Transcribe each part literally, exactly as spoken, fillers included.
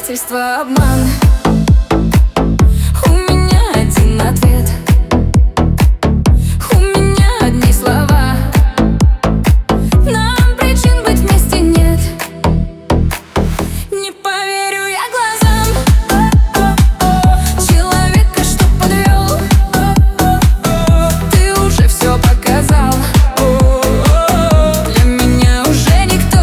предательство, обман. У меня один ответ, у меня одни слова. Нам причин быть вместе нет. Не поверю я глазам человека, что подвел. Ты уже все показал. Для меня уже никто.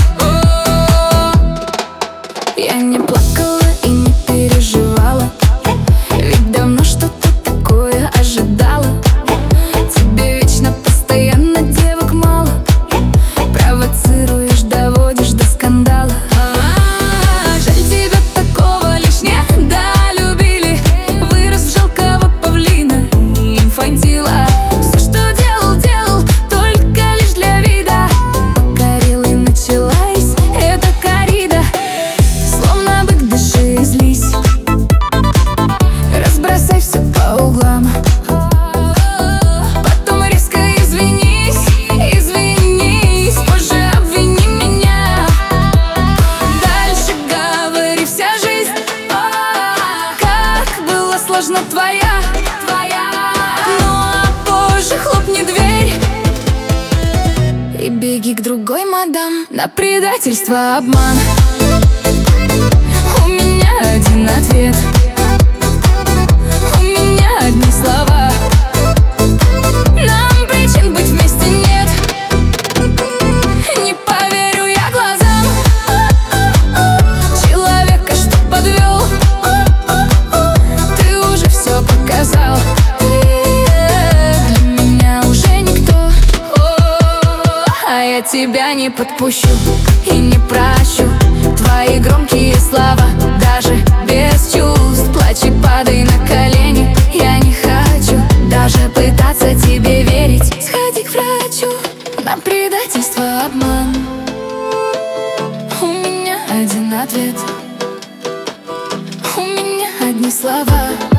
Я не плакала и не переживала, ведь давно что-то такое ожидала. Тебе вечно, постоянно девок мало, провоцируешь, доводишь до скандала. А-а-а, жаль, тебя такого лишь не долюбили. Вырос в жалкого павлина и инфантила. Все, что делал, делал только лишь для вида. Покорил и началась эта коррида. Словно бык, дыши и злись, разбросай все по углам. Потом резко извинись, извинись, позже обвини меня. Дальше говори, вся жизнь, как было сложно твоя, твоя. Ну а позже хлопни дверь и беги к другой мадам. На предательство, обман. У меня один ответ, у меня одни слова. Нам причин быть вместе нет. Не поверю я глазам человека, что подвел. Ты уже все показал. Для меня уже никто. А я тебя не подпущу и не прощу твои громкие слова, даже без чувств. Плачь и падай на колени, я не хочу даже пытаться тебе верить. Сходи к врачу. На предательство, обман. У меня один ответ, у меня одни слова.